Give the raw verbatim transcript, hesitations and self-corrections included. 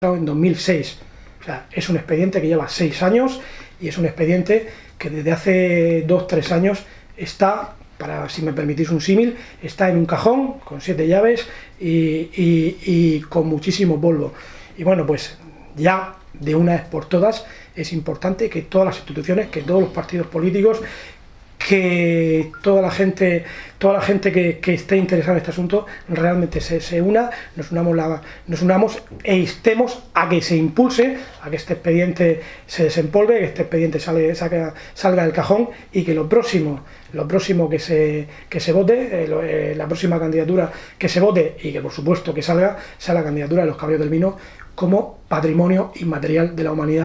en dos mil seis. O sea, es un expediente que lleva seis años y es un expediente que desde hace dos tres años está, para, si me permitís un símil, está en un cajón con siete llaves y, y, y con muchísimo polvo. Y bueno, pues ya de una vez por todas es importante que todas las instituciones, que todos los partidos políticos, que toda la gente, toda la gente que, que esté interesada en este asunto realmente se, se una, nos unamos, la, nos unamos e instemos a que se impulse, a que este expediente se desempolve, que este expediente sale, saca, salga del cajón y que lo próximo, lo próximo que se, que se vote, eh, lo, eh, la próxima candidatura que se vote y que por supuesto que salga, sea la candidatura de los Caballeros del Vino como patrimonio inmaterial de la humanidad.